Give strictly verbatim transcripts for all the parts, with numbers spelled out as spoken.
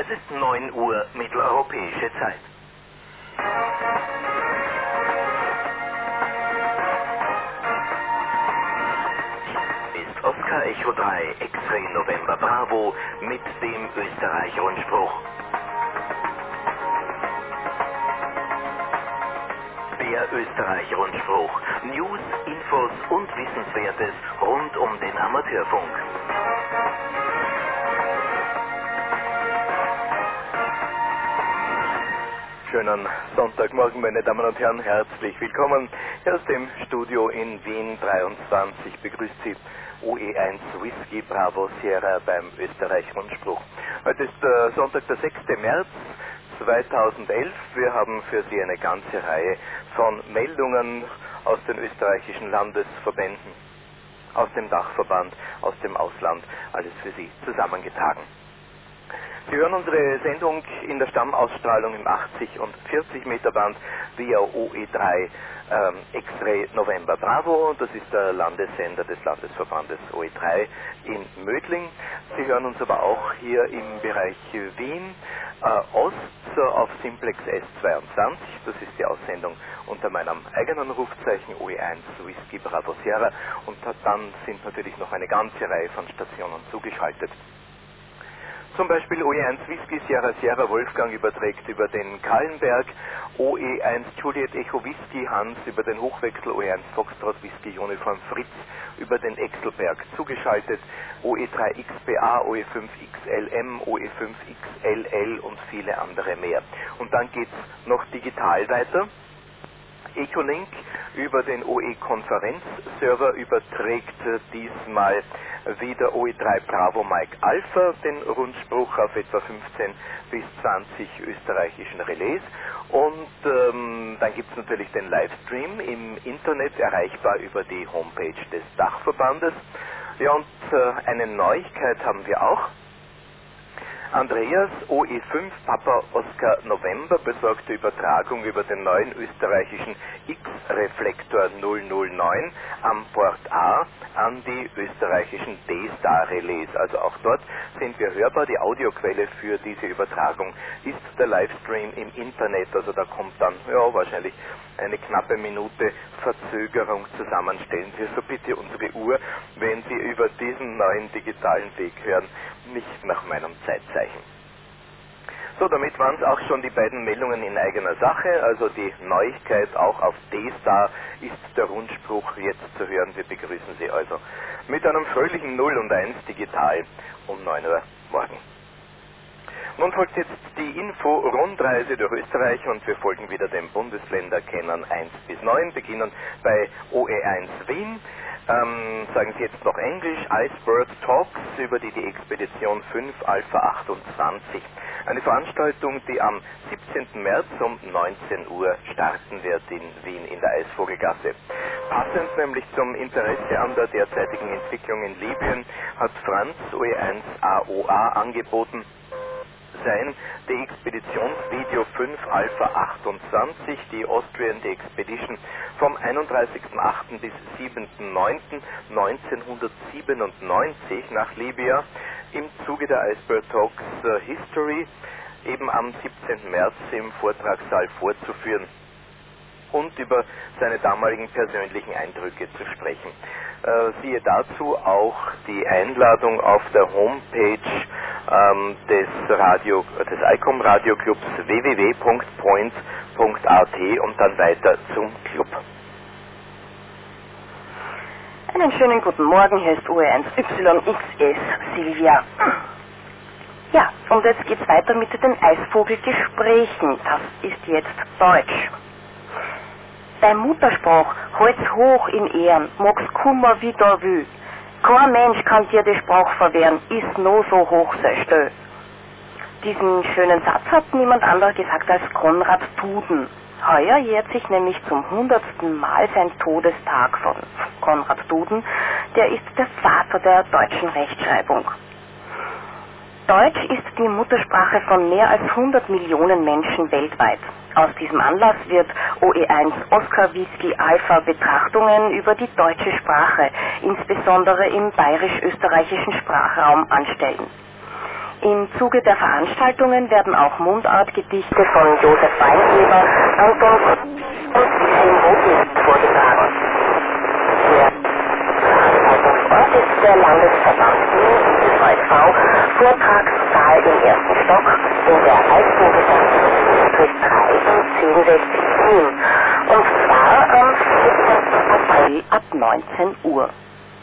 ist neun Uhr mitteleuropäische Zeit. Ist Oscar Echo drei X-Ray November Bravo mit dem Österreich-Rundspruch. Der Österreich-Rundspruch. News, Infos und Wissenswertes rund um den Amateurfunk. Schönen Sonntagmorgen, meine Damen und Herren, herzlich willkommen. Aus dem Studio in Wien dreiundzwanzig begrüßt Sie O E eins Whisky Bravo Sierra beim Österreich-Rundspruch. Heute ist äh, Sonntag, der sechste März zweitausendelf. Wir haben für Sie eine ganze Reihe von Meldungen aus den österreichischen Landesverbänden, aus dem Dachverband, aus dem Ausland, alles für Sie zusammengetragen. Sie hören unsere Sendung in der Stammausstrahlung im achtzig und vierzig Meter Band via O E drei ähm, X-Ray November Bravo. Das ist der Landessender des Landesverbandes O E drei in Mödling. Sie hören uns aber auch hier im Bereich Wien äh, Ost äh, auf Simplex S zweiundzwanzig. Das ist die Aussendung unter meinem eigenen Rufzeichen O E eins Whisky Bravo Sierra. Und dann sind natürlich noch eine ganze Reihe von Stationen zugeschaltet. Zum Beispiel O E eins Whisky Sierra Sierra Wolfgang überträgt über den Kallenberg, O E eins Juliet Echo Whisky Hans über den Hochwechsel, O E eins Foxtrot Whisky Uniform Fritz über den Exelberg zugeschaltet, O E drei X B A, O E fünf X L M, O E fünf X L L und viele andere mehr. Und dann geht's noch digital weiter. Echolink über den O E-Konferenzserver überträgt äh, diesmal wieder O E drei Bravo Mike Alpha den Rundspruch auf etwa fünfzehn bis zwanzig österreichischen Relais. Und ähm, dann gibt es natürlich den Livestream im Internet, erreichbar über die Homepage des Dachverbandes. Ja, und äh, eine Neuigkeit haben wir auch. Andreas, O E fünf Papa Oscar November, besorgte Übertragung über den neuen österreichischen X-Reflektor null null neun am Port A an die österreichischen D-Star-Relais. Also auch dort sind wir hörbar. Die Audioquelle für diese Übertragung ist der Livestream im Internet. Also da kommt dann ja wahrscheinlich eine knappe Minute Verzögerung zusammen. Stellen Sie so bitte unsere Uhr, wenn Sie über diesen neuen digitalen Weg hören, nicht nach meinem Zeitzeichen. So, damit waren es auch schon die beiden Meldungen in eigener Sache. Also die Neuigkeit auch auf D-Star ist der Rundspruch jetzt zu hören. Wir begrüßen Sie also mit einem fröhlichen null und eins digital um neun Uhr morgen. Nun folgt jetzt die Info-Rundreise durch Österreich und wir folgen wieder dem Bundesländerkennern eins bis neun, beginnen bei O E eins Wien. Ähm, sagen Sie jetzt noch Englisch, Iceberg Talks über die, die Expedition fünf Alpha achtundzwanzig. Eine Veranstaltung, die am siebzehnten März um neunzehn Uhr starten wird in Wien in der Eisvogelgasse. Passend nämlich zum Interesse an der derzeitigen Entwicklung in Libyen hat Franz O E eins A O A angeboten, sein The Expeditionsvideo fünf Alpha achtundzwanzig, die Austrian The Expedition, vom einunddreißigsten achten bis siebenten neunten neunzehnhundertsiebenundneunzig nach Libya im Zuge der Iceberg Talks uh, History eben am siebzehnten März im Vortragssaal vorzuführen und über seine damaligen persönlichen Eindrücke zu sprechen. Äh, siehe dazu auch die Einladung auf der Homepage ähm, des, Radio, des I C O M Radioclubs w w w punkt point punkt a t und dann weiter zum Club. Einen schönen guten Morgen, hier ist O E eins Y X S Silvia. Ja, und jetzt geht's weiter mit den Eisvogelgesprächen. Das ist jetzt Deutsch. Dein Mutterspruch, halt's hoch in Ehren, mag's kummer wie da will. Kein Mensch kann dir den Spruch verwehren, ist no so hoch sei still. Diesen schönen Satz hat niemand anderer gesagt als Konrad Duden. Heuer jährt sich nämlich zum hundertsten Mal sein Todestag von Konrad Duden. Der ist der Vater der deutschen Rechtschreibung. Deutsch ist die Muttersprache von mehr als hundert Millionen Menschen weltweit. Aus diesem Anlass wird O E eins Oscar Whisky Alpha Betrachtungen über die deutsche Sprache, insbesondere im bayerisch-österreichischen Sprachraum, anstellen. Im Zuge der Veranstaltungen werden auch Mundartgedichte von Josef Weingeber, Anton und Wilhelm Rothlieb vorgetragen. Der Veranstaltungsort ist der Landesverband Wien, des V S V, Vortragssaal im ersten Stock in der Eisvogelgasse, Betrieb drei und zehn sechzig Wien. Und zwar am vierzehnten April ab neunzehn Uhr.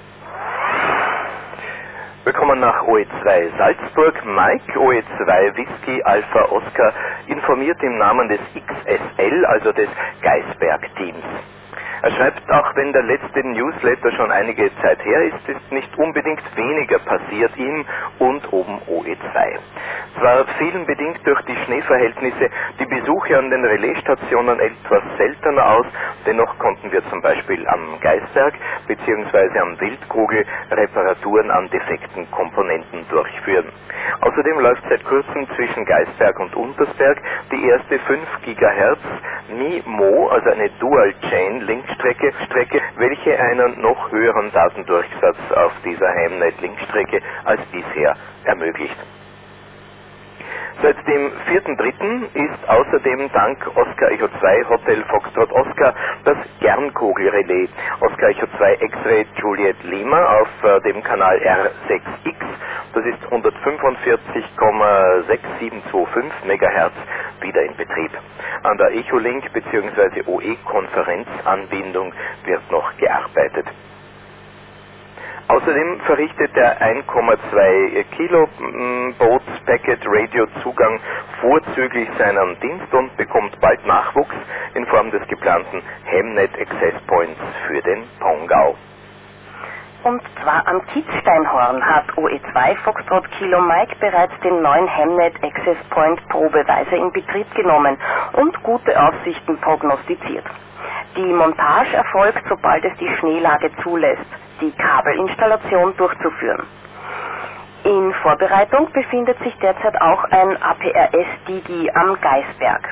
Wir kommen nach O E zwei Salzburg. Mike, O E zwei Whisky Alpha Oscar, informiert im Namen des X S L, also des Geisberg-Teams. Er schreibt, auch wenn der letzte Newsletter schon einige Zeit her ist, ist nicht unbedingt weniger passiert ihm und oben O E zwei. Zwar fielen bedingt durch die Schneeverhältnisse die Besuche an den Relaisstationen etwas seltener aus, dennoch konnten wir zum Beispiel am Geisberg bzw. am Wildkugel Reparaturen an defekten Komponenten durchführen. Außerdem läuft seit kurzem zwischen Geisberg und Untersberg die erste fünf Gigahertz M I M O, also eine Dual-Chain-Linkstrecke, Strecke, welche einen noch höheren Datendurchsatz auf dieser Heimnet-Linkstrecke als bisher ermöglicht. Seit dem vierten dritten ist außerdem dank Oscar Echo zwei Hotel Foxtrot Oscar das Gernkogelrelais Oscar Echo zwei X-Ray Juliet Lima auf äh, dem Kanal R sechs X, das ist hundertfünfundvierzig Komma sechs sieben zwei fünf Megahertz, wieder in Betrieb. An der Echolink bzw. O E-Konferenzanbindung wird noch gearbeitet. Außerdem verrichtet der eins Komma zwei Kilo Boat Packet Radio Zugang vorzüglich seinen Dienst und bekommt bald Nachwuchs in Form des geplanten Hemnet Access Points für den Pongau. Und zwar am Kitzsteinhorn hat O E zwei Foxtrot Kilo Mike bereits den neuen Hemnet Access Point probeweise in Betrieb genommen und gute Aussichten prognostiziert. Die Montage erfolgt, sobald es die Schneelage zulässt, die Kabelinstallation durchzuführen. In Vorbereitung befindet sich derzeit auch ein A P R S-Digi am Geisberg.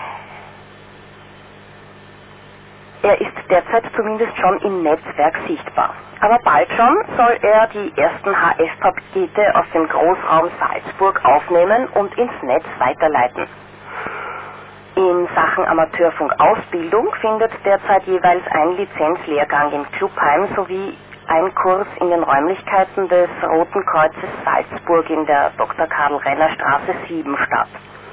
Er ist derzeit zumindest schon im Netzwerk sichtbar. Aber bald schon soll er die ersten H F-Pakete aus dem Großraum Salzburg aufnehmen und ins Netz weiterleiten. In Sachen Amateurfunk-Ausbildung findet derzeit jeweils ein Lizenzlehrgang im Clubheim sowie ein Kurs in den Räumlichkeiten des Roten Kreuzes Salzburg in der Doktor Karl Renner Straße sieben statt.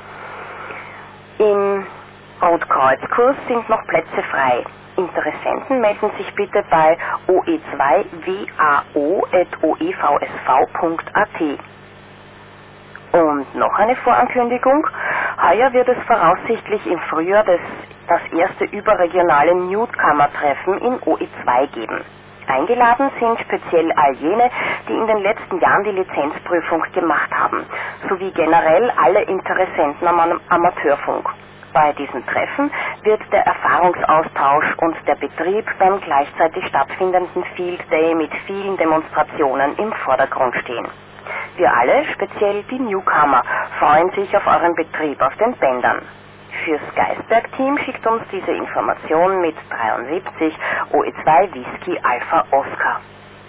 Im Rotkreuzkurs sind noch Plätze frei. Interessenten melden sich bitte bei o e zwei w a o at o e v s v punkt a t. Und noch eine Vorankündigung. Heuer wird es voraussichtlich im Frühjahr des, das erste überregionale Newcomer-Treffen in O E zwei geben. Eingeladen sind speziell all jene, die in den letzten Jahren die Lizenzprüfung gemacht haben, sowie generell alle Interessenten am Amateurfunk. Bei diesen Treffen wird der Erfahrungsaustausch und der Betrieb beim gleichzeitig stattfindenden Field Day mit vielen Demonstrationen im Vordergrund stehen. Wir alle, speziell die Newcomer, freuen sich auf euren Betrieb auf den Bändern. Fürs Geisberg-Team schickt uns diese Information mit dreiundsiebzig O E zwei Whisky Alpha Oscar.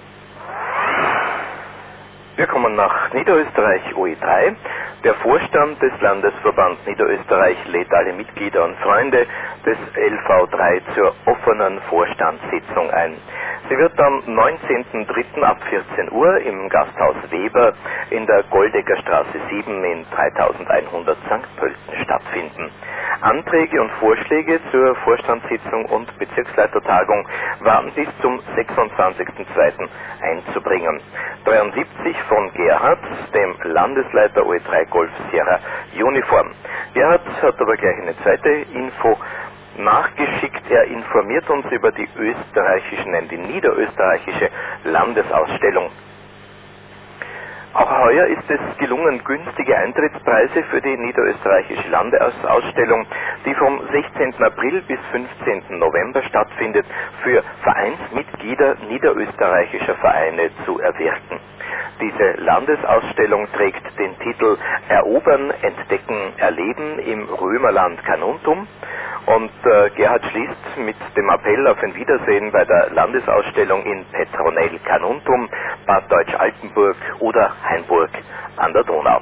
Wir kommen nach Niederösterreich O E drei. Der Vorstand des Landesverband Niederösterreich lädt alle Mitglieder und Freunde des L V drei zur offenen Vorstandssitzung ein. Sie wird am neunzehnten dritten ab vierzehn Uhr im Gasthaus Weber in der Goldecker Straße sieben in dreitausendeinhundert Sankt Pölten stattfinden. Anträge und Vorschläge zur Vorstandssitzung und Bezirksleitertagung waren bis zum sechsundzwanzigsten zweiten einzubringen. dreiundsiebzig von Gerhard, dem Landesleiter O E drei Golf Sierra Uniform. Gerhard hat aber gleich eine zweite Info nachgeschickt. Er informiert uns über die österreichische, nein, die niederösterreichische Landesausstellung. Auch heuer ist es gelungen, günstige Eintrittspreise für die niederösterreichische Landesausstellung, die vom sechzehnten April bis fünfzehnten November stattfindet, für Vereinsmitglieder niederösterreichischer Vereine zu erwirken. Diese Landesausstellung trägt den Titel Erobern, Entdecken, Erleben im Römerland Carnuntum. Und äh, Gerhard schließt mit dem Appell auf ein Wiedersehen bei der Landesausstellung in Petronell Carnuntum Bad Deutsch-Altenburg oder Hainburg an der Donau.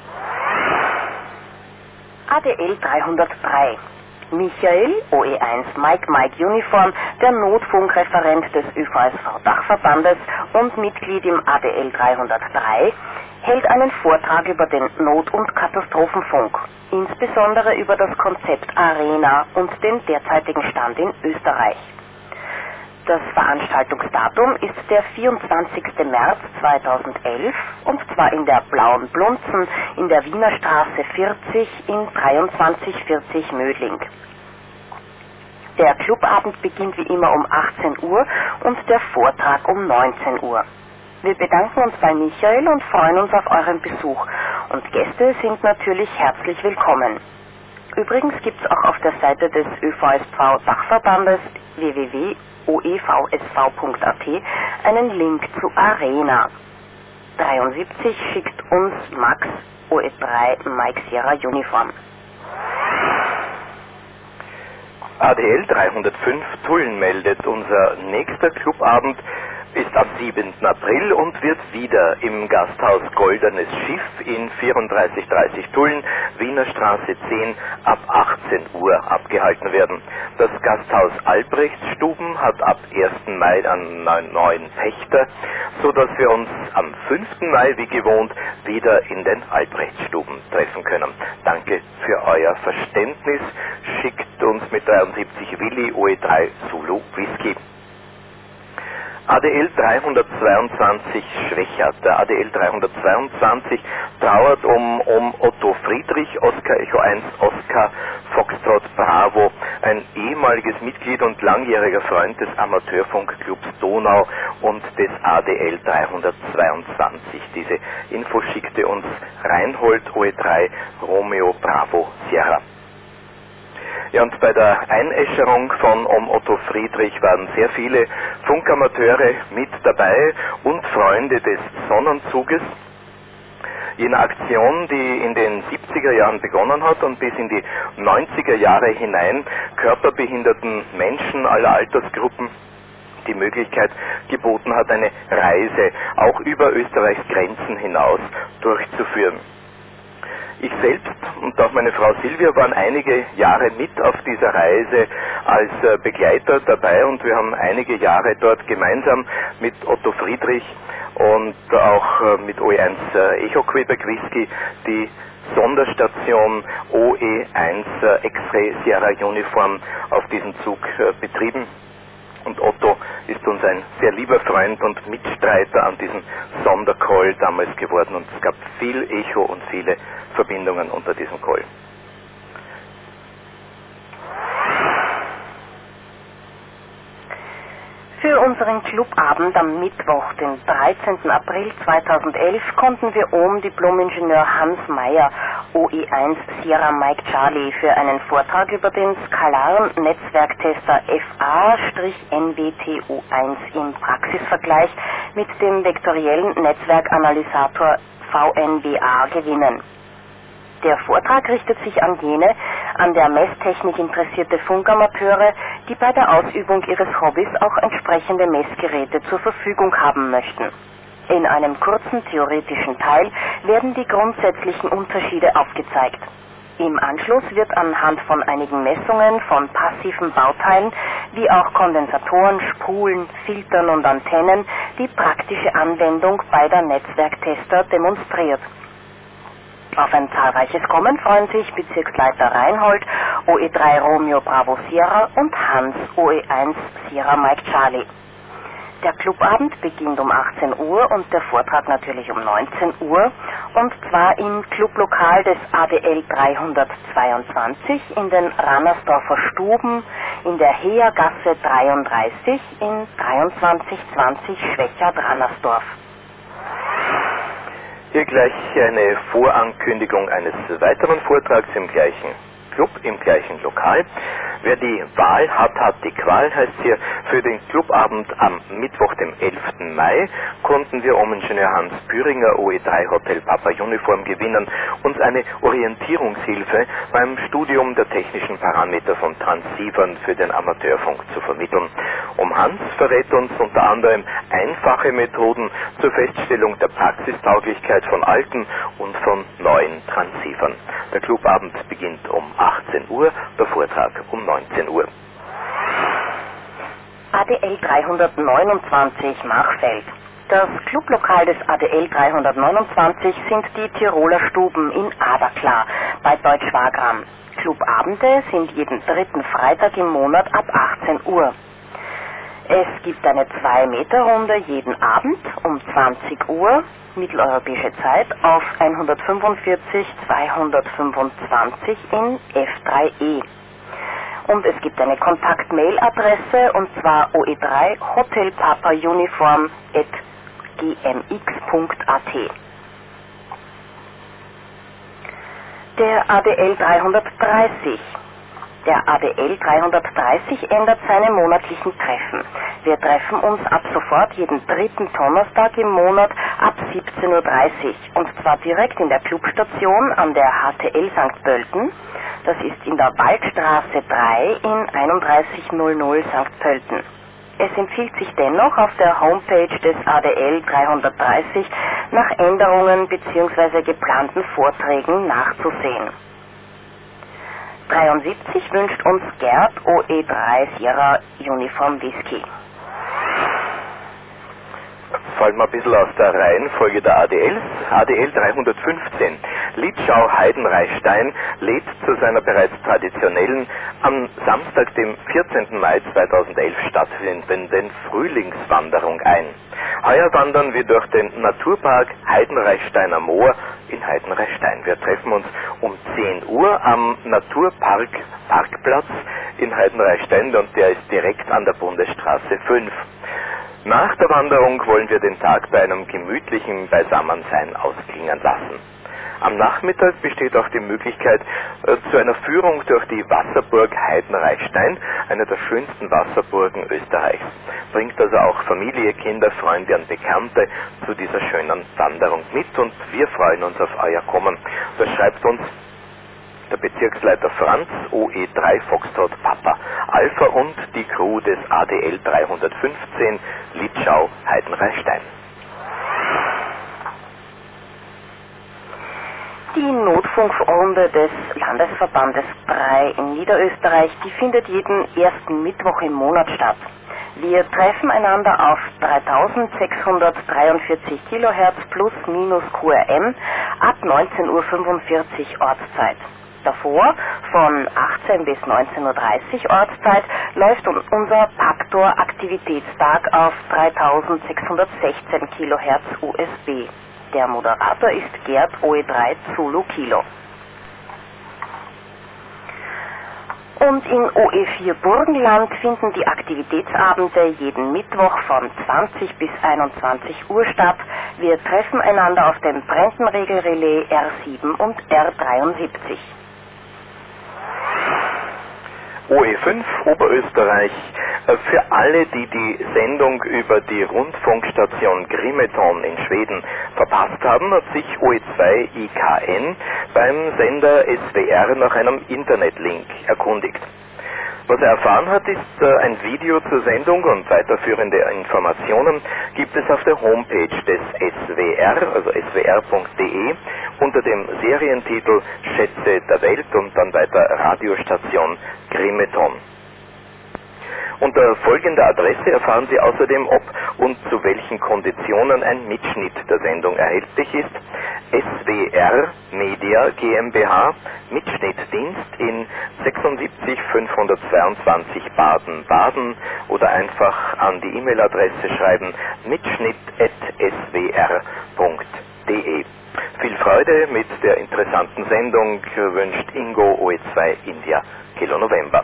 A D L dreihundertdrei. Michael, O E eins Mike Mike Uniform, der Notfunkreferent des Ö V S V-Dachverbandes und Mitglied im A D L dreihundertdrei, hält einen Vortrag über den Not- und Katastrophenfunk, insbesondere über das Konzept Arena und den derzeitigen Stand in Österreich. Das Veranstaltungsdatum ist der vierundzwanzigste März zweitausendelf und zwar in der Blauen Blunzen in der Wiener Straße vierzig in dreiundzwanzig vierzig Mödling. Der Clubabend beginnt wie immer um achtzehn Uhr und der Vortrag um neunzehn Uhr. Wir bedanken uns bei Michael und freuen uns auf euren Besuch und Gäste sind natürlich herzlich willkommen. Übrigens gibt es auch auf der Seite des Ö V S V-Dachverbandes w w w punkt o e v s v punkt a t einen Link zu Arena. dreiundsiebzig schickt uns Max O E drei Mike Sierra Uniform. A D L dreihundertfünf Tulln meldet, unser nächster Clubabend ist am siebenten April und wird wieder im Gasthaus Goldenes Schiff in vierunddreißig dreißig Tulln, Wiener Straße zehn ab achtzehn Uhr abgehalten werden. Das Gasthaus Albrechtsstuben hat ab ersten Mai einen neuen Pächter, sodass wir uns am fünften Mai wie gewohnt wieder in den Albrechtsstuben treffen können. Danke für euer Verständnis. Schickt uns mit dreiundsiebzig Willi O E drei Zulu Whisky. A D L dreihundertzweiundzwanzig Schwächert. Der A D L dreihundertzweiundzwanzig trauert um, um Otto Friedrich, Oscar Echo eins, Oscar Foxtrot Bravo, ein ehemaliges Mitglied und langjähriger Freund des Amateurfunkclubs Donau und des A D L dreihundertzweiundzwanzig. Diese Info schickte uns Reinhold O E drei Romeo Bravo Sierra. Ja, und bei der Einäscherung von um Otto Friedrich waren sehr viele Funkamateure mit dabei und Freunde des Sonnenzuges. Jener Aktion, die in den siebziger Jahren begonnen hat und bis in die neunziger Jahre hinein körperbehinderten Menschen aller Altersgruppen die Möglichkeit geboten hat, eine Reise auch über Österreichs Grenzen hinaus durchzuführen. Ich selbst und auch meine Frau Silvia waren einige Jahre mit auf dieser Reise als Begleiter dabei und wir haben einige Jahre dort gemeinsam mit Otto Friedrich und auch mit O E eins Echo Quebec Whisky die Sonderstation O E eins X-Ray Sierra Uniform auf diesem Zug betrieben. Und Otto ist uns ein sehr lieber Freund und Mitstreiter an diesem Sondercall damals geworden und es gab viel Echo und viele Verbindungen unter diesem Call. Für unseren Clubabend am Mittwoch, den dreizehnten April zweitausendelf, konnten wir oben Diplom-Ingenieur Hans Meyer, O E eins Sierra Mike Charlie, für einen Vortrag über den skalaren Netzwerktester F A N W T U eins im Praxisvergleich mit dem vektoriellen Netzwerkanalysator V N W A gewinnen. Der Vortrag richtet sich an jene, an der Messtechnik interessierte Funkamateure, die bei der Ausübung ihres Hobbys auch entsprechende Messgeräte zur Verfügung haben möchten. In einem kurzen theoretischen Teil werden die grundsätzlichen Unterschiede aufgezeigt. Im Anschluss wird anhand von einigen Messungen von passiven Bauteilen wie auch Kondensatoren, Spulen, Filtern und Antennen die praktische Anwendung beider Netzwerktester demonstriert. Auf ein zahlreiches Kommen freuen sich Bezirksleiter Reinhold, O E drei Romeo Bravo Sierra und Hans, O E eins Sierra Mike Charlie. Der Clubabend beginnt um achtzehn Uhr und der Vortrag natürlich um neunzehn Uhr und zwar im Clublokal des A D L dreihundertzweiundzwanzig in den Rannersdorfer Stuben in der Heergasse dreiunddreißig in dreiundzwanzig zwanzig Schwächert-Rannersdorf. Hier gleich eine Vorankündigung eines weiteren Vortrags im gleichen Club im gleichen Lokal. Wer die Wahl hat, hat die Qual, heißt hier. Für den Clubabend am Mittwoch, dem elften Mai, konnten wir um Ingenieur Hans Büringer O E drei Hotel Papa Uniform gewinnen, uns eine Orientierungshilfe beim Studium der technischen Parameter von Transceivern für den Amateurfunk zu vermitteln. Um Hans verrät uns unter anderem einfache Methoden zur Feststellung der Praxistauglichkeit von alten und von neuen Transceivern. Der Clubabend beginnt um achtzehn Uhr, der Vortrag um neunzehn Uhr. A D L dreihundertneunundzwanzig Machfeld. Das Clublokal des A D L dreihundertneunundzwanzig sind die Tiroler Stuben in Aderklar bei Deutsch-Wagram. Clubabende sind jeden dritten Freitag im Monat ab achtzehn Uhr. Es gibt eine zwei Meter Runde jeden Abend um zwanzig Uhr, mitteleuropäische Zeit, auf hundertfünfundvierzig zweihundertfünfundzwanzig in F drei E. Und es gibt eine Kontakt-Mail-Adresse, und zwar O E drei Hotel Papa Uniform at g m x punkt a t. Der A D L dreihundertdreißig. Der A D L dreihundertdreißig ändert seine monatlichen Treffen. Wir treffen uns ab sofort jeden dritten Donnerstag im Monat ab siebzehn Uhr dreißig, und zwar direkt in der Clubstation an der H T L Sankt Pölten. Das ist in der Waldstraße drei in einunddreißig null Sankt Pölten. Es empfiehlt sich dennoch, auf der Homepage des A D L dreihundertdreißig nach Änderungen bzw. geplanten Vorträgen nachzusehen. dreiundsiebzig wünscht uns Gerd O E drei Sierra Uniform Whisky. Fallen wir ein bisschen aus der Reihenfolge der A D Ls. A D L dreihundertfünfzehn. Litschau Heidenreichstein lädt zu seiner bereits traditionellen, am Samstag, dem vierzehnten Mai zweitausendelf stattfindenden Frühlingswanderung ein. Heuer wandern wir durch den Naturpark Heidenreichsteiner Moor in Heidenreichstein. Wir treffen uns um zehn Uhr am Naturpark Parkplatz in Heidenreichstein, und der ist direkt an der Bundesstraße fünf. Nach der Wanderung wollen wir den Tag bei einem gemütlichen Beisammensein ausklingen lassen. Am Nachmittag besteht auch die Möglichkeit äh, zu einer Führung durch die Wasserburg Heidenreichstein, eine der schönsten Wasserburgen Österreichs. Bringt also auch Familie, Kinder, Freunde und Bekannte zu dieser schönen Wanderung mit, und wir freuen uns auf euer Kommen. Das schreibt uns der Bezirksleiter Franz O E drei Foxtrot Papa Alpha und die Crew des A D L dreihundertfünfzehn Litschau Heidenreichstein. Die Notfunkrunde des Landesverbandes drei in Niederösterreich, die findet jeden ersten Mittwoch im Monat statt. Wir treffen einander auf dreitausendsechshundertdreiundvierzig Kilohertz plus minus Q R M ab neunzehn Uhr fünfundvierzig Ortszeit. Davor, von achtzehn bis neunzehn Uhr dreißig Ortszeit, läuft unser Paktor-Aktivitätstag auf dreitausendsechshundertsechzehn Kilohertz U S B. Der Moderator ist Gerd O E drei Zulu Kilo. Und in O E vier Burgenland finden die Aktivitätsabende jeden Mittwoch von zwanzig bis einundzwanzig Uhr statt. Wir treffen einander auf dem Brentenregelrelais R sieben und R dreiundsiebzig. O E fünf Oberösterreich. Für alle, die die Sendung über die Rundfunkstation Grimeton in Schweden verpasst haben, hat sich O E zwei I K N beim Sender S W R nach einem Internetlink erkundigt. Was er erfahren hat, ist äh, ein Video zur Sendung, und weiterführende Informationen gibt es auf der Homepage des S W R, also s w r punkt d e, unter dem Serientitel Schätze der Welt und dann weiter Radiostation Grimeton. Unter folgender Adresse erfahren Sie außerdem, ob und zu welchen Konditionen ein Mitschnitt der Sendung erhältlich ist. S W R Media GmbH, Mitschnittdienst in sechsundsiebzig fünfhundertzweiundzwanzig Baden-Baden, oder einfach an die E-Mail-Adresse schreiben mitschnitt at s w r punkt d e. Viel Freude mit der interessanten Sendung wünscht Ingo O E zwei India Kilo November.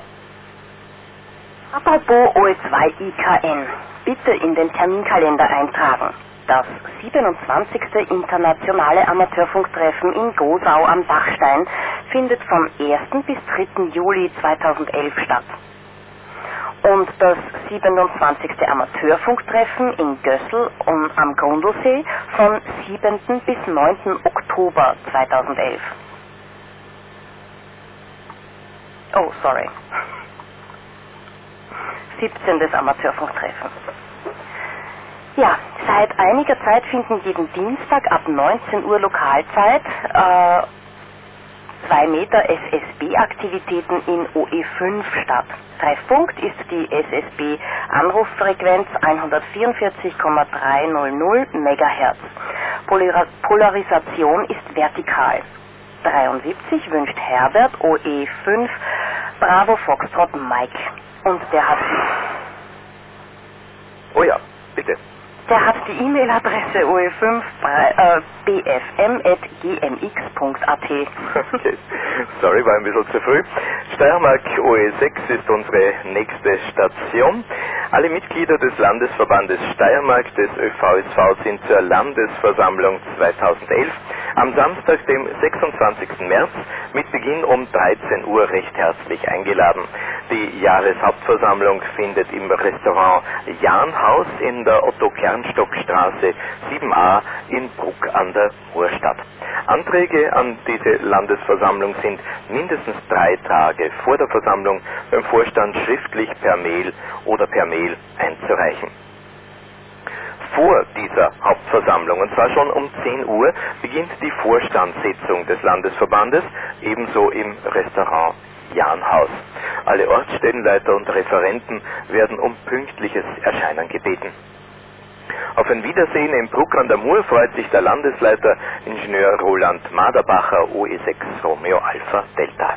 Apropos O E zwei I K N, bitte in den Terminkalender eintragen. Das siebenundzwanzigste internationale Amateurfunktreffen in Gosau am Dachstein findet vom ersten bis dritten Juli zweitausendelf statt. Und das siebenundzwanzigste Amateurfunktreffen in Gössel um, am Grundlsee von siebenten bis neunten Oktober zweitausendelf. Oh, sorry. siebzehntes Amateurfunktreffen. Ja, seit einiger Zeit finden jeden Dienstag ab neunzehn Uhr Lokalzeit äh, zwei Meter S S B-Aktivitäten in O E fünf statt. Treffpunkt ist die S S B-Anruffrequenz hundertvierundvierzig Komma dreihundert Megahertz. Polar- Polarisation ist vertikal. dreiundsiebzig wünscht Herbert O E fünf Bravo Foxtrot Mike. Und der hat Oh ja, bitte. Der hat die E-Mail-Adresse O E fünf b f m at g m x punkt a t. Okay, sorry, war ein bisschen zu früh. Steiermark O E sechs ist unsere nächste Station. Alle Mitglieder des Landesverbandes Steiermark des Ö V S V sind zur Landesversammlung zweitausendelf am Samstag, dem sechsundzwanzigsten März, mit Beginn um dreizehn Uhr recht herzlich eingeladen. Die Jahreshauptversammlung findet im Restaurant Jahnhaus in der Otto-Kernstock-Straße sieben a in Bruck an der Mur statt. Anträge an diese Landesversammlung sind mindestens drei Tage vor der Versammlung beim Vorstand schriftlich per Mail oder per Mail einzureichen. Vor dieser Hauptversammlung, und zwar schon um zehn Uhr, beginnt die Vorstandssitzung des Landesverbandes, ebenso im Restaurant Jahnhaus. Alle Ortsstellenleiter und Referenten werden um pünktliches Erscheinen gebeten. Auf ein Wiedersehen in Bruck an der Mur freut sich der Landesleiter Ingenieur Roland Maderbacher, O E sechs Romeo Alpha Delta.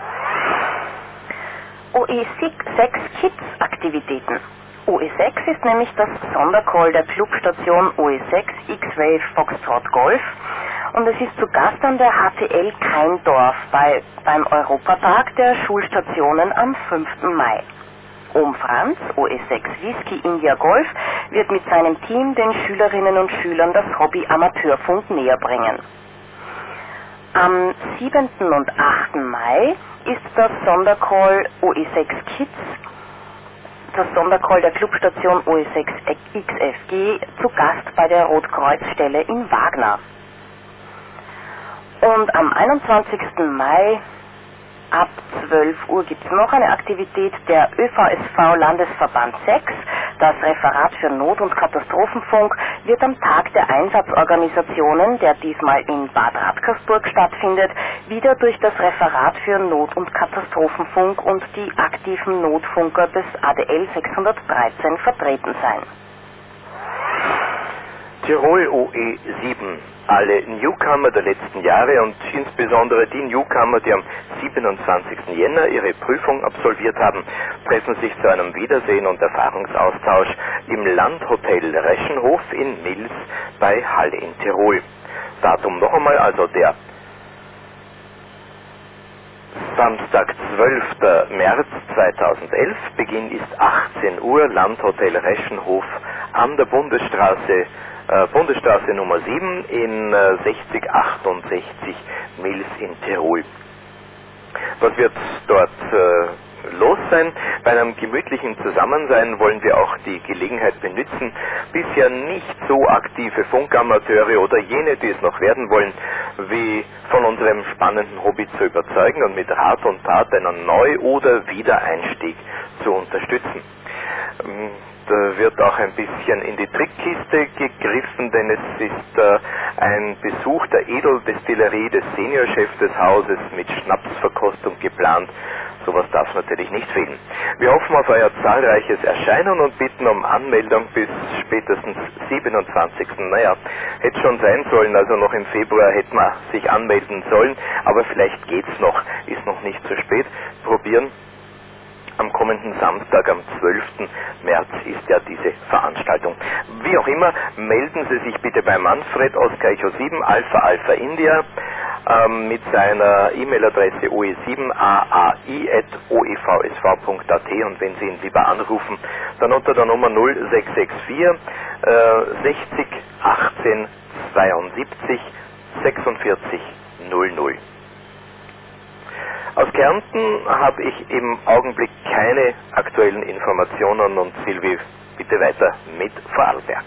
O E sechs Kids Aktivitäten. O E sechs ist nämlich das Sondercall der Clubstation O E sechs X-Ray Foxtrot Golf und es ist zu Gast an der H T L Keindorf bei, beim Europatag der Schulstationen am fünften Mai. Ohm Franz, O E sechs Whisky India Golf, wird mit seinem Team den Schülerinnen und Schülern das Hobby Amateurfunk näher bringen. Am siebenten und achten Mai ist das Sondercall O E sechs Kids, das Sondercall der Clubstation O E sechs X F G, zu Gast bei der Rotkreuzstelle in Wagner. Und am einundzwanzigsten Mai ab zwölf Uhr gibt es noch eine Aktivität der Ö V S V Landesverband sechs. Das Referat für Not- und Katastrophenfunk wird am Tag der Einsatzorganisationen, der diesmal in Bad Radkersburg stattfindet, wieder durch das Referat für Not- und Katastrophenfunk und die aktiven Notfunker des A D L sechshundertdreizehn vertreten sein. Tirol O E sieben. Alle Newcomer der letzten Jahre und insbesondere die Newcomer, die am siebenundzwanzigsten Jänner ihre Prüfung absolviert haben, treffen sich zu einem Wiedersehen und Erfahrungsaustausch im Landhotel Reschenhof in Mils bei Halle in Tirol. Datum noch einmal, also der Samstag, zwölften März zweitausendelf, Beginn ist achtzehn Uhr, Landhotel Reschenhof an der Bundesstraße Äh, Bundesstraße Nummer sieben in äh, sechzig achtundsechzig Mils in Tirol. Was wird dort äh, los sein? Bei einem gemütlichen Zusammensein wollen wir auch die Gelegenheit benutzen, bisher nicht so aktive Funkamateure oder jene, die es noch werden wollen, wie von unserem spannenden Hobby zu überzeugen und mit Rat und Tat einen Neu- oder Wiedereinstieg zu unterstützen. Ähm, Da wird auch ein bisschen in die Trickkiste gegriffen, denn es ist äh, ein Besuch der Edeldestillerie des Seniorchefs des Hauses mit Schnapsverkostung geplant. Sowas darf natürlich nicht fehlen. Wir hoffen auf euer zahlreiches Erscheinen und bitten um Anmeldung bis spätestens siebenundzwanzigsten Naja, hätte schon sein sollen, also noch im Februar hätte man sich anmelden sollen, aber vielleicht geht's noch, ist noch nicht zu spät. Probieren. Am kommenden Samstag, am zwölften März, ist ja diese Veranstaltung. Wie auch immer, melden Sie sich bitte bei Manfred Oscar Echo sieben Alpha Alpha India ähm, mit seiner E-Mail-Adresse o e sieben a a i at o e v s v punkt a t und wenn Sie ihn lieber anrufen, dann unter der Nummer null sechs sechs vier äh, sechzig achtzehn zweiundsiebzig sechsundvierzig null null. Aus Kärnten habe ich im Augenblick keine aktuellen Informationen und Silvi, bitte weiter mit Vorarlberg.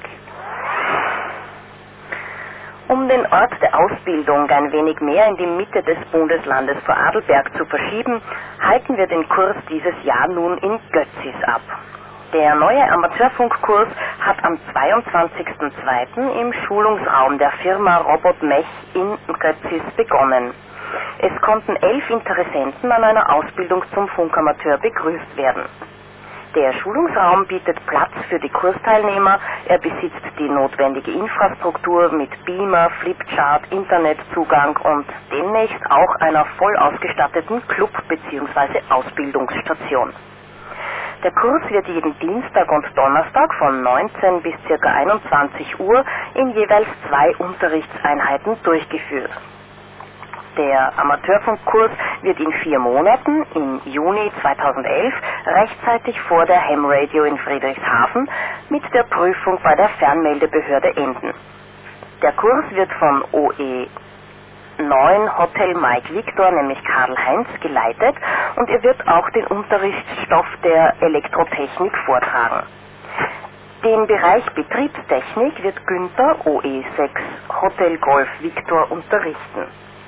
Um den Ort der Ausbildung ein wenig mehr in die Mitte des Bundeslandes Vorarlberg zu verschieben, halten wir den Kurs dieses Jahr nun in Götzis ab. Der neue Amateurfunkkurs hat am zweiundzwanzigsten zweiten im Schulungsraum der Firma Robotmech in Götzis begonnen. Es konnten elf Interessenten an einer Ausbildung zum Funkamateur begrüßt werden. Der Schulungsraum bietet Platz für die Kursteilnehmer, er besitzt die notwendige Infrastruktur mit Beamer, Flipchart, Internetzugang und demnächst auch einer voll ausgestatteten Club- bzw. Ausbildungsstation. Der Kurs wird jeden Dienstag und Donnerstag von neunzehn bis ca. einundzwanzig Uhr in jeweils zwei Unterrichtseinheiten durchgeführt. Der Amateurfunkkurs wird in vier Monaten, im Juni zweitausendelf, rechtzeitig vor der Ham Radio in Friedrichshafen mit der Prüfung bei der Fernmeldebehörde enden. Der Kurs wird von O E neun Hotel Mike Victor, nämlich Karl-Heinz, geleitet und er wird auch den Unterrichtsstoff der Elektrotechnik vortragen. Den Bereich Betriebstechnik wird Günther, O E sechs Hotel Golf Victor, unterrichten.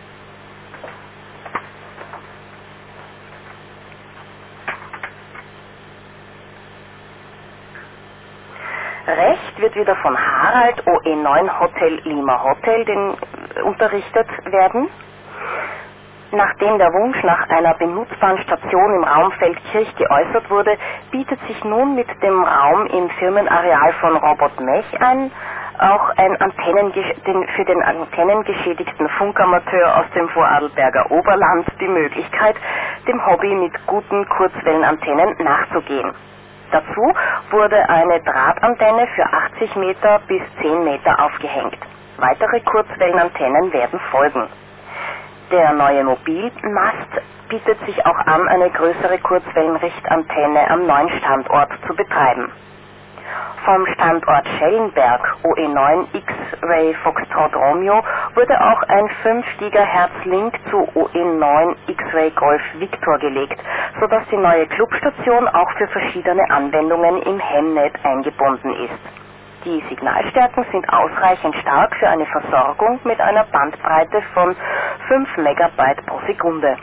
Recht wird wieder von Harald, O E neun Hotel Lima Hotel, den, äh, unterrichtet werden. Nachdem der Wunsch nach einer benutzbaren Station im Raum Feldkirch geäußert wurde, bietet sich nun mit dem Raum im Firmenareal von Robotmech ein, auch ein Antennengesch- den, für den antennengeschädigten Funkamateur aus dem Vorarlberger Oberland die Möglichkeit, dem Hobby mit guten Kurzwellenantennen nachzugehen. Dazu wurde eine Drahtantenne für achtzig Meter bis zehn Meter aufgehängt. Weitere Kurzwellenantennen werden folgen. Der neue Mobilmast bietet sich auch an, eine größere Kurzwellenrichtantenne am neuen Standort zu betreiben. Vom Standort Schellenberg, O E neun X-Ray Foxtrot Romeo, wurde auch ein fünf Gigahertz Link zu O E neun X-Ray Golf Victor gelegt, sodass die neue Clubstation auch für verschiedene Anwendungen im Hemnet eingebunden ist. Die Signalstärken sind ausreichend stark für eine Versorgung mit einer Bandbreite von fünf Megabyte pro Sekunde.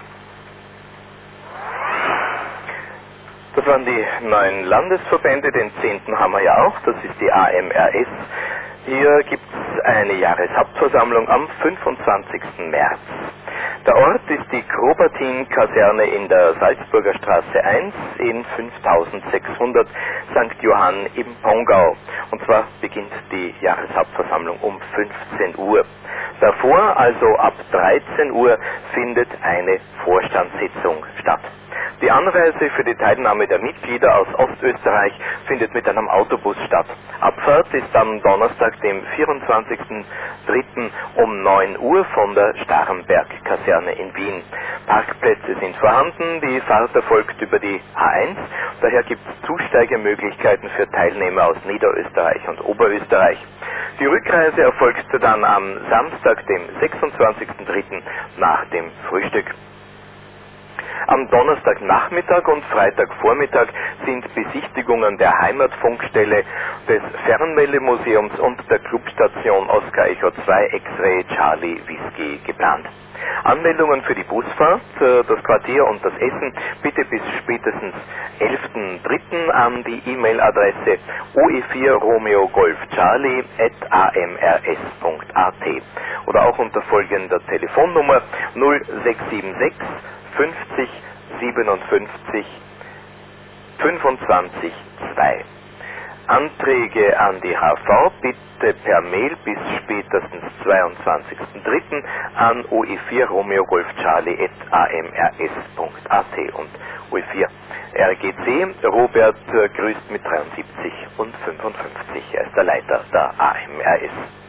Das waren die neuen Landesverbände, den zehnten haben wir ja auch, das ist die A M R S. Hier gibt es eine Jahreshauptversammlung am fünfundzwanzigsten März. Der Ort ist die Krobatin-Kaserne in der Salzburger Straße eins in fünftausendsechshundert Sankt Johann im Pongau. Und zwar beginnt die Jahreshauptversammlung um fünfzehn Uhr. Davor, also ab dreizehn Uhr, findet eine Vorstandssitzung statt. Die Anreise für die Teilnahme der Mitglieder aus Ostösterreich findet mit einem Autobus statt. Abfahrt ist am Donnerstag, dem vierundzwanzigsten dritten um neun Uhr von der Starrenberg-Kaserne in Wien. Parkplätze sind vorhanden, die Fahrt erfolgt über die A eins, daher gibt es Zusteigemöglichkeiten für Teilnehmer aus Niederösterreich und Oberösterreich. Die Rückreise erfolgt dann am Samstag, dem sechsundzwanzigsten dritten nach dem Frühstück. Am Donnerstagnachmittag und Freitagvormittag sind Besichtigungen der Heimatfunkstelle, des Fernmeldemuseums und der Clubstation Oscar Echo zwei X-Ray Charlie Whisky geplant. Anmeldungen für die Busfahrt, das Quartier und das Essen bitte bis spätestens elften dritten an die E-Mail-Adresse o e vier Romeo Golf Charlie at a m r s punkt a t oder auch unter folgender Telefonnummer null sechs sieben sechs fünfzig siebenundfünfzig fünfundzwanzig zwei. Anträge an die H V bitte per Mail bis spätestens zweiundzwanzigsten dritten an o e vier Romeo Golf Charlie at a m r s punkt a t und O E vier R G C. Robert äh, grüßt mit dreiundsiebzig und fünfundfünfzig. Er ist der Leiter der A M R S.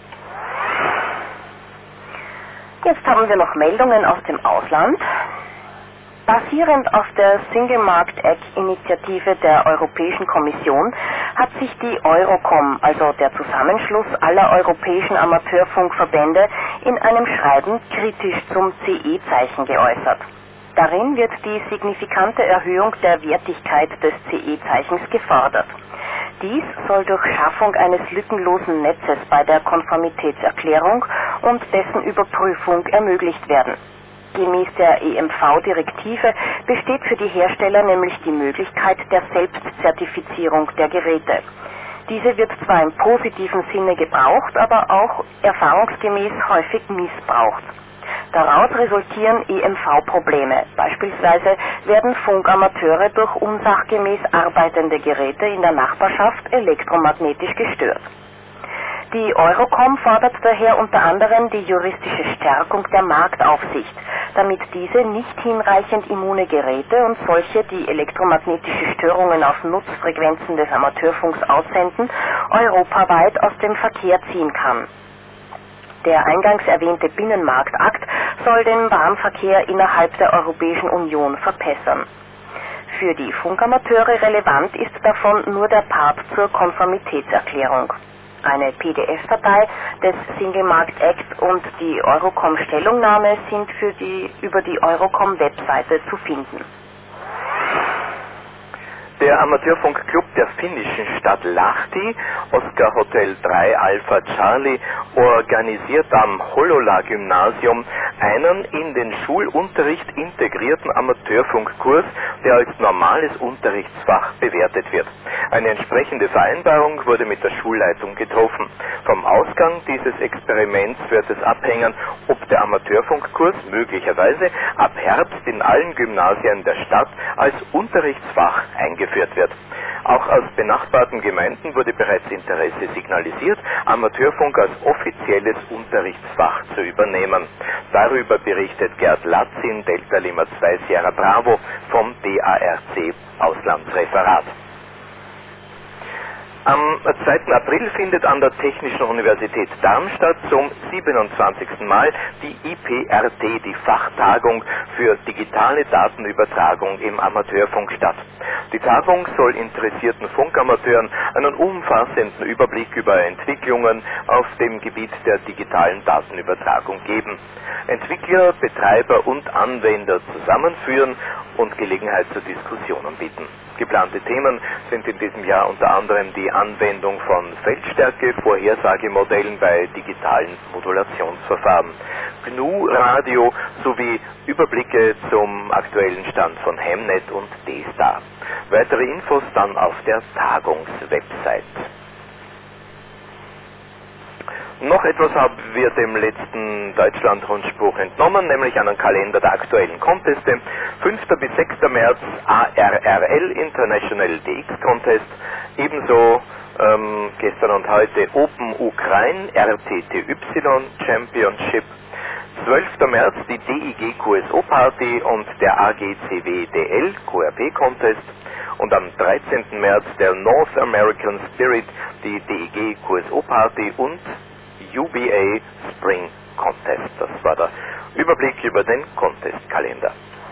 Jetzt haben wir noch Meldungen aus dem Ausland. Basierend auf der Single Market Act Initiative der Europäischen Kommission hat sich die Eurocom, also der Zusammenschluss aller europäischen Amateurfunkverbände, in einem Schreiben kritisch zum C E-Zeichen geäußert. Darin wird die signifikante Erhöhung der Wertigkeit des C E-Zeichens gefordert. Dies soll durch Schaffung eines lückenlosen Netzes bei der Konformitätserklärung und dessen Überprüfung ermöglicht werden. Gemäß der E M V-Direktive besteht für die Hersteller nämlich die Möglichkeit der Selbstzertifizierung der Geräte. Diese wird zwar im positiven Sinne gebraucht, aber auch erfahrungsgemäß häufig missbraucht. Daraus resultieren E M V-Probleme. Beispielsweise werden Funkamateure durch unsachgemäß arbeitende Geräte in der Nachbarschaft elektromagnetisch gestört. Die Eurocom fordert daher unter anderem die juristische Stärkung der Marktaufsicht, damit diese nicht hinreichend immune Geräte und solche, die elektromagnetische Störungen auf Nutzfrequenzen des Amateurfunks aussenden, europaweit aus dem Verkehr ziehen kann. Der eingangs erwähnte Binnenmarktakt soll den Bahnverkehr innerhalb der Europäischen Union verbessern. Für die Funkamateure relevant ist davon nur der Part zur Konformitätserklärung. Eine P D F-Datei des Single Market Act und die Eurocom-Stellungnahme sind für die, über die Eurocom-Webseite zu finden. Der Amateurfunkclub der finnischen Stadt Lahti, Oscar Hotel drei Alpha Charlie, organisiert am Hollola-Gymnasium einen in den Schulunterricht integrierten Amateurfunkkurs, der als normales Unterrichtsfach bewertet wird. Eine entsprechende Vereinbarung wurde mit der Schulleitung getroffen. Vom Ausgang dieses Experiments wird es abhängen, ob der Amateurfunkkurs möglicherweise ab Herbst in allen Gymnasien der Stadt als Unterrichtsfach eingeführt wird. Auch aus benachbarten Gemeinden wurde bereits Interesse signalisiert, Amateurfunk als offizielles Unterrichtsfach zu übernehmen. Darüber berichtet Gerd Latz in Delta Lima zwei Sierra Bravo vom D A R C Auslandsreferat. Am zweiten April findet an der Technischen Universität Darmstadt zum siebenundzwanzigsten Mal die I P R T, die Fachtagung für digitale Datenübertragung im Amateurfunk statt. Die Tagung soll interessierten Funkamateuren einen umfassenden Überblick über Entwicklungen auf dem Gebiet der digitalen Datenübertragung geben. Entwickler, Betreiber und Anwender zusammenführen und Gelegenheit zur Diskussionen bieten. Geplante Themen sind in diesem Jahr unter anderem die Anwendung von Feldstärke-Vorhersagemodellen bei digitalen Modulationsverfahren, G N U-Radio sowie Überblicke zum aktuellen Stand von Hemnet und D-Star. Weitere Infos dann auf der Tagungswebsite. Noch etwas haben wir dem letzten Deutschland-Rundspruch entnommen, nämlich einen Kalender der aktuellen Conteste. fünften bis sechsten März A R R L International D X Contest, ebenso ähm, gestern und heute Open Ukraine R T T Y Championship. zwölften März die D I G Q S O Party und der A G C W D L Q R P Contest. Und am dreizehnten März der North American Spirit, die D I G Q S O Party und U B A Spring Contest. Das war der Überblick über den Contest-Kalender.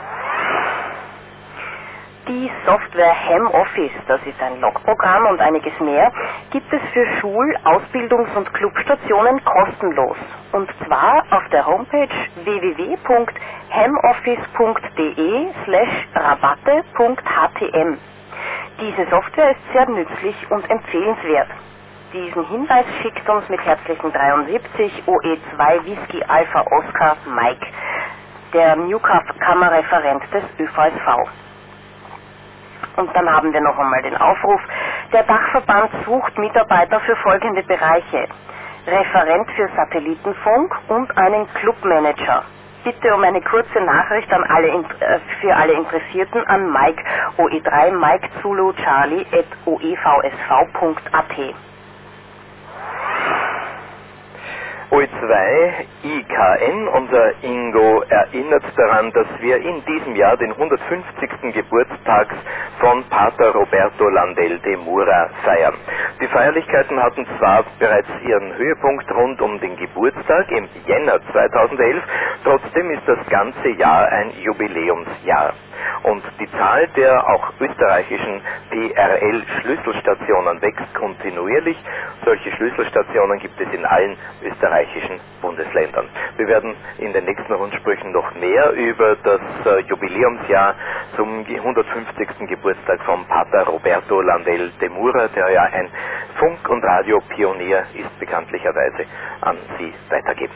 Die Software HemOffice, das ist ein Logprogramm und einiges mehr, gibt es für Schul-, Ausbildungs- und Clubstationen kostenlos. Und zwar auf der Homepage w w w punkt hemoffice punkt d e slash rabatte punkt h t m. Diese Software ist sehr nützlich und empfehlenswert. Diesen Hinweis schickt uns mit herzlichen dreiundsiebzig O E zwei Whisky Alpha Oscar Mike, der Newcomer-Referent des Ö V S V. Und dann haben wir noch einmal den Aufruf. Der Dachverband sucht Mitarbeiter für folgende Bereiche: Referent für Satellitenfunk und einen Clubmanager. Bitte um eine kurze Nachricht an alle, äh, für alle Interessierten an Mike O E drei Mike Zulu Charlie at o e v s v punkt a t. O E zwei I K N, unser Ingo, erinnert daran, dass wir in diesem Jahr den hundertfünfzigsten Geburtstag von Pater Roberto Landel de Mura feiern. Die Feierlichkeiten hatten zwar bereits ihren Höhepunkt rund um den Geburtstag im Jänner zweitausendelf, trotzdem ist das ganze Jahr ein Jubiläumsjahr. und die Zahl der auch österreichischen P R L-Schlüsselstationen wächst kontinuierlich. Solche Schlüsselstationen gibt es in allen österreichischen Bundesländern. Wir werden in den nächsten Rundsprüchen noch mehr über das äh, Jubiläumsjahr zum hundertfünfzigsten Geburtstag von Pater Roberto Landel de Mura, der ja ein Funk- und Radiopionier ist, bekanntlicherweise an Sie weitergeben.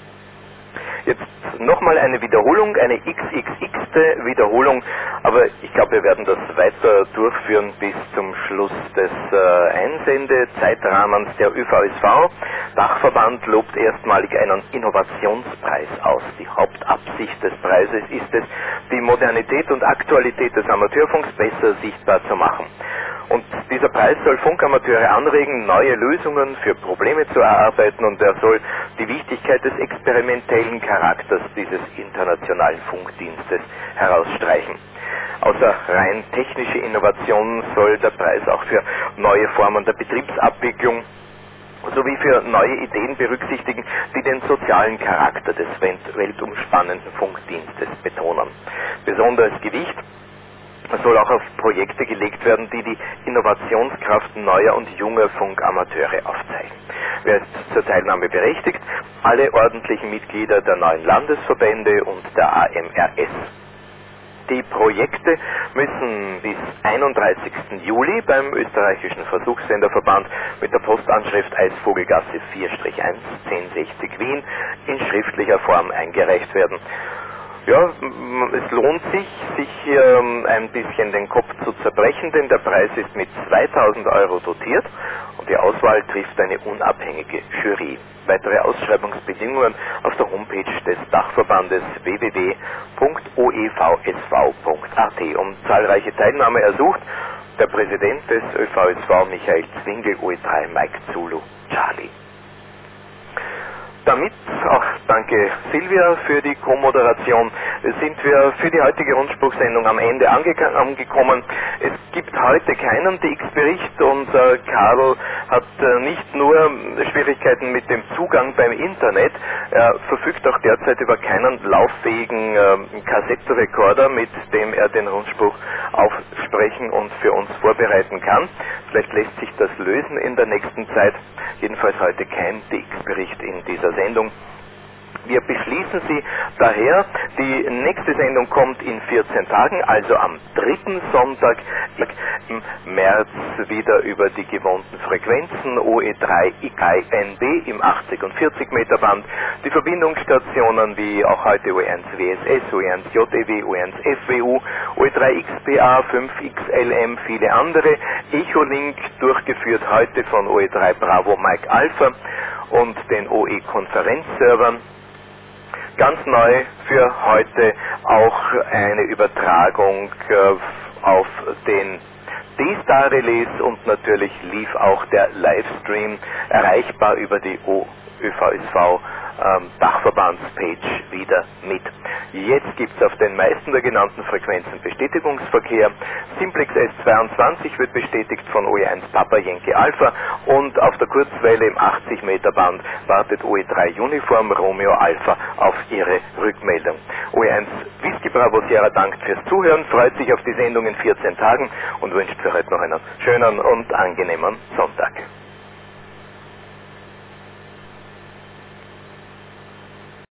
Jetzt nochmal eine Wiederholung, eine x x x-te Wiederholung, aber ich glaube, wir werden das weiter durchführen bis zum Schluss des äh, Einsendezeitrahmens. Der Ö V S V, Dachverband, lobt erstmalig einen Innovationspreis aus. Die Hauptabsicht des Preises ist es, die Modernität und Aktualität des Amateurfunks besser sichtbar zu machen. Und dieser Preis soll Funkamateure anregen, neue Lösungen für Probleme zu erarbeiten, und er soll die Wichtigkeit des experimentellen Charakters dieses internationalen Funkdienstes herausstreichen. Außer rein technische Innovationen soll der Preis auch für neue Formen der Betriebsabwicklung sowie für neue Ideen berücksichtigen, die den sozialen Charakter des weltumspannenden Funkdienstes betonen. Besonderes Gewicht soll auch auf Projekte gelegt werden, die die Innovationskraft neuer und junger Funkamateure aufzeigen. Wer ist zur Teilnahme berechtigt? Alle ordentlichen Mitglieder der neuen Landesverbände und der A M R S. Die Projekte müssen bis einunddreißigsten Juli beim österreichischen Versuchssenderverband mit der Postanschrift Eisvogelgasse vier eins zehn sechzig Wien in schriftlicher Form eingereicht werden. Ja, es lohnt sich, sich ähm, ein bisschen den Kopf zu zerbrechen, denn der Preis ist mit zweitausend Euro dotiert und die Auswahl trifft eine unabhängige Jury. Weitere Ausschreibungsbedingungen auf der Homepage des Dachverbandes w w w punkt o e v s v punkt a t. Um zahlreiche Teilnahme ersucht der Präsident des Ö V S V, Michael Zwingel, O E drei Mike Zulu Charlie. Damit, auch danke Silvia für die Co-Moderation, sind wir für die heutige Rundspruchsendung am Ende ange angekommen. Es gibt heute keinen D X-Bericht und äh, Karl hat äh, nicht nur Schwierigkeiten mit dem Zugang beim Internet, er verfügt auch derzeit über keinen lauffähigen äh, Kassettenrekorder, mit dem er den Rundspruch aufsprechen und für uns vorbereiten kann. Vielleicht lässt sich das lösen in der nächsten Zeit. Jedenfalls heute kein D X-Bericht in dieser Sendung. Wir beschließen Sie daher, die nächste Sendung kommt in vierzehn Tagen, also am dritten Sonntag im März wieder über die gewohnten Frequenzen O E drei I K N B im achtzig und vierzig Meter Band, die Verbindungsstationen wie auch heute O E eins W S S, O E eins J E W, O E eins F W U, O E drei X P A, fünf X L M, viele andere, Echolink durchgeführt heute von O E drei Bravo Mike Alpha und den O E-Konferenzservern. Ganz neu für heute auch eine Übertragung äh, auf den D-Star-Release und natürlich lief auch der Livestream erreichbar über die Ö V S V ähm, Dachverbandspage wieder mit. Jetzt gibt es auf den meisten der genannten Frequenzen Bestätigungsverkehr. Simplex S zweiundzwanzig wird bestätigt von O E eins Papa Yankee Alpha und auf der Kurzwelle im achtzig Meter Band wartet O E drei Uniform Romeo Alpha auf ihre Rückmeldung. O E eins Whisky Bravo Sierra dankt fürs Zuhören, freut sich auf die Sendung in vierzehn Tagen und wünscht für heute noch einen schönen und angenehmen Sonntag.